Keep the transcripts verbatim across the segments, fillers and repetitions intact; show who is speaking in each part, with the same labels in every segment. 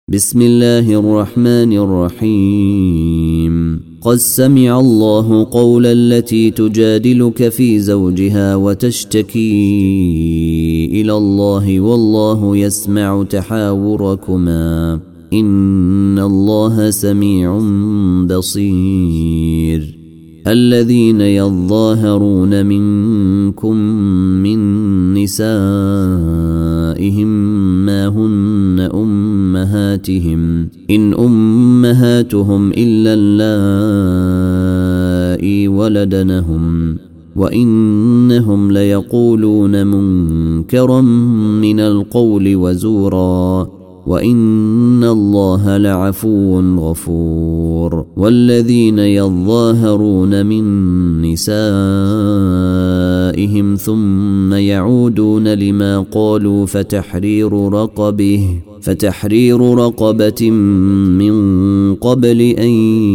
Speaker 1: بسم الله الرحمن الرحيم. قد سمع الله قول التي تجادلك في زوجها وتشتكي إلى الله والله يسمع تحاوركما إن الله سميع بصير. الذين يظاهرون منكم من نسائهم ما هن أمهاتهم إن أمهاتهم إلا اللائي ولدنهم وإنهم ليقولون منكرا من القول وزورا وإن الله لعفو غفور. والذين يظاهرون من نسائهم ثم يعودون لما قالوا فتحرير رقبه فتحرير رقبة من قبل أن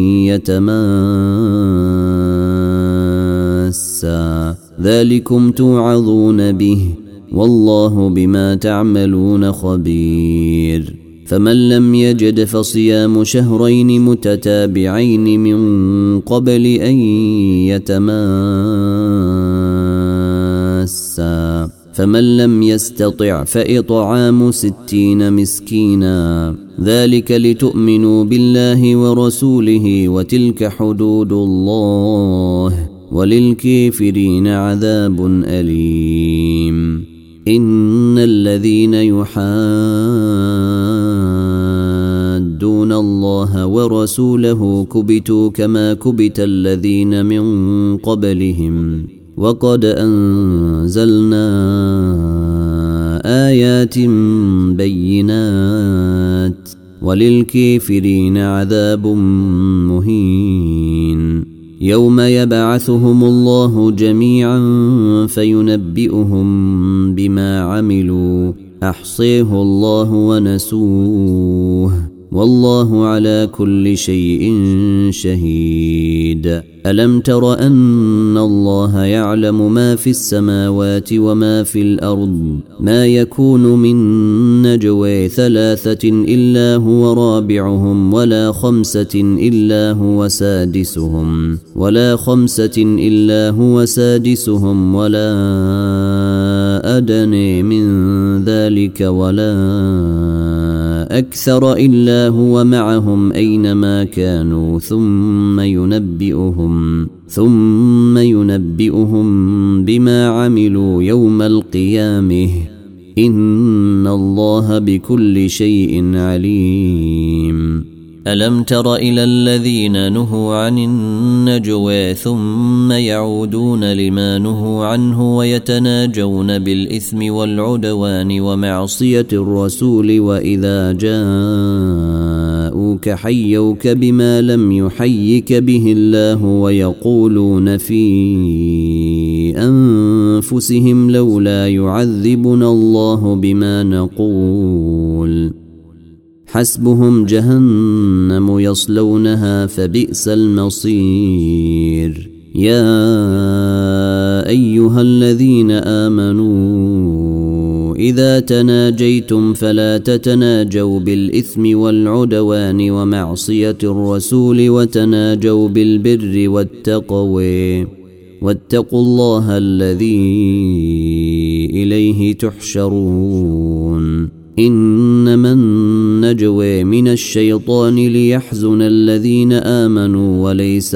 Speaker 1: يتماسا ذلكم توعظون به والله بما تعملون خبير. فمن لم يجد فصيام شهرين متتابعين من قبل أن يتماسا فمن لم يستطع فإطعام ستين مسكينا ذلك لتؤمنوا بالله ورسوله وتلك حدود الله وللكافرين عذاب أليم. إن الذين يحادون الله ورسوله كبتوا كما كبت الذين من قبلهم وقد أنزلنا آيات بينات وللكافرين عذاب مهين. يوم يبعثهم الله جميعا فينبئهم بما عملوا أحصيه الله ونسوه والله على كل شيء شهيد. ألم تر أن الله يعلم ما في السماوات وما في الأرض ما يكون من نجوى ثلاثة إلا هو رابعهم ولا خمسة إلا هو سادسهم ولا خمسة إلا هو سادسهم ولا أدنى من ذلك ولا أكثر إلا هو معهم أينما كانوا ثم ينبئهم ثم ينبئهم بما عملوا يوم القيامة إن الله بكل شيء عليم. ألم تر إلى الذين نهوا عن النجوى ثم يعودون لما نهوا عنه ويتناجون بالإثم والعدوان ومعصية الرسول وإذا جاءوك حيوك بما لم يحيك به الله ويقولون في أنفسهم لولا يعذبنا الله بما نقول حسبهم جهنم يصلونها فبئس المصير. يا أيها الذين آمنوا إذا تناجيتم فلا تتناجوا بالإثم والعدوان ومعصية الرسول وتناجوا بالبر والتقوى واتقوا الله الذي إليه تحشرون. إنما النجوى من الشيطان ليحزن الذين آمنوا وليس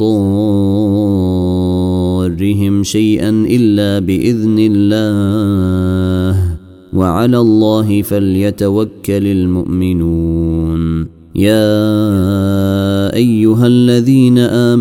Speaker 1: بضارهم شيئا إلا بإذن الله وعلى الله فليتوكل المؤمنون. يا أيها الذين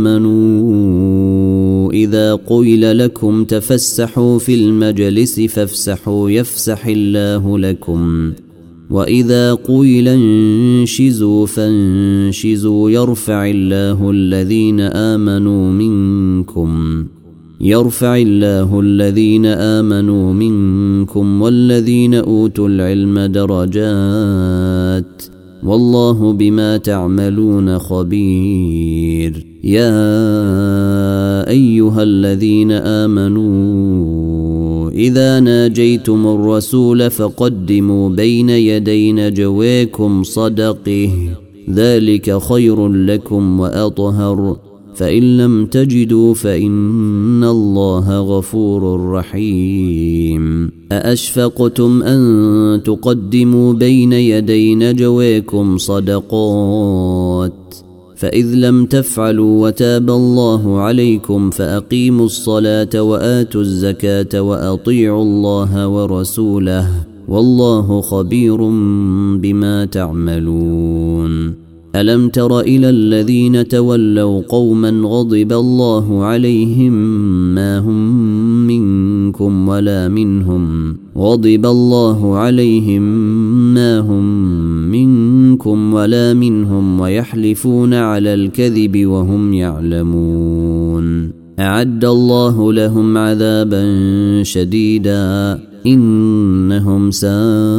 Speaker 1: آمنوا إذا قيل لكم تفسحوا في المجلس فافسحوا يفسح الله لكم وإذا قيل انشزوا فانشزوا يرفع الله الذين آمنوا منكم يرفع الله الذين آمنوا منكم والذين أوتوا العلم درجات والله بما تعملون خبير. يا أيها الذين آمنوا إذا ناجيتم الرسول فقدموا بين يدي نجويكم صدقه ذلك خير لكم وأطهر فإن لم تجدوا فإن الله غفور رحيم أأشفقتم أن تقدموا بين يدي نجويكم صدقات فإذ لم تفعلوا وتاب الله عليكم فأقيموا الصلاة وآتوا الزكاة وأطيعوا الله ورسوله والله خبير بما تعملون ألم تر إلى الذين تولوا قوما غضب الله عليهم ما هم منكم ولا منهم غضب الله عليهم ما هم منكم ولا منهم ويحلفون على الكذب وهم يعلمون أعد الله لهم عذابا شديدا إنهم ساء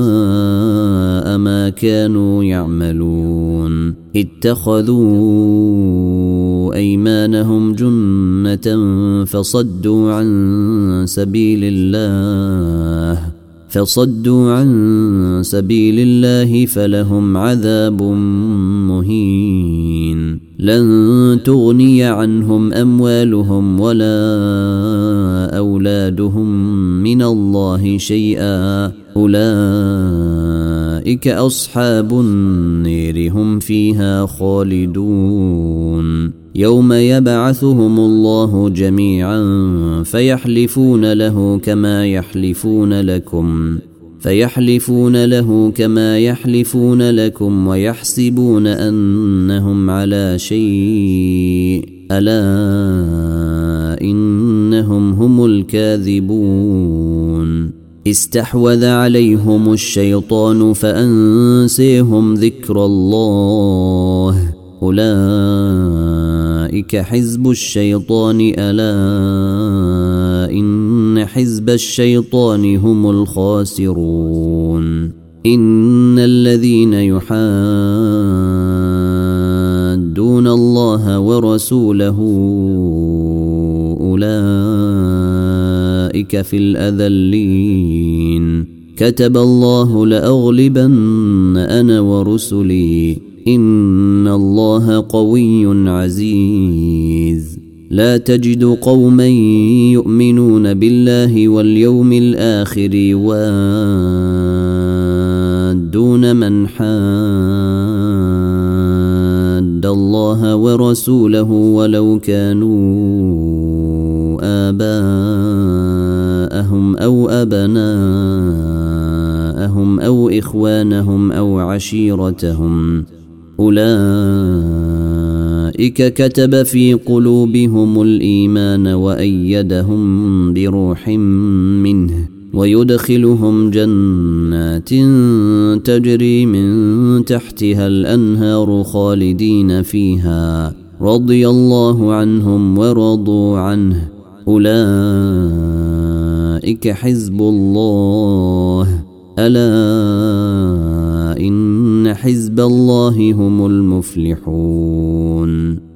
Speaker 1: ما كانوا يعملون اتخذوا أيمانهم جنة فصدوا عن سبيل الله فصدوا عن سبيل الله فلهم عذاب مهين لن تغني عنهم أموالهم ولا أولادهم من الله شيئا أولئك أصحاب النير هم فيها خالدون يوم يبعثهم الله جميعا فيحلفون له كما يحلفون لكم فيحلفون له كما يحلفون لكم ويحسبون أنهم على شيء ألا إنهم هم الكاذبون استحوذ عليهم الشيطان فأنسيهم ذكر الله أولئك حزب الشيطان ألا إن حزب الشيطان هم الخاسرون إن الذين يحادون الله ورسوله أولئك في الأذلين كتب الله لأغلبن أنا ورسلي إن الله قوي عزيز لا تجد قوما يؤمنون بالله واليوم الآخر يوادون من حاد الله ورسوله ولو كانوا آباءهم أو أبناءهم أو إخوانهم أو عشيرتهم أولئك كتب في قلوبهم الإيمان وأيدهم بروح منه ويدخلهم جنات تجري من تحتها الأنهار خالدين فيها رضي الله عنهم ورضوا عنه أولئك حزب الله ألا إن حزب الله هم المفلحون.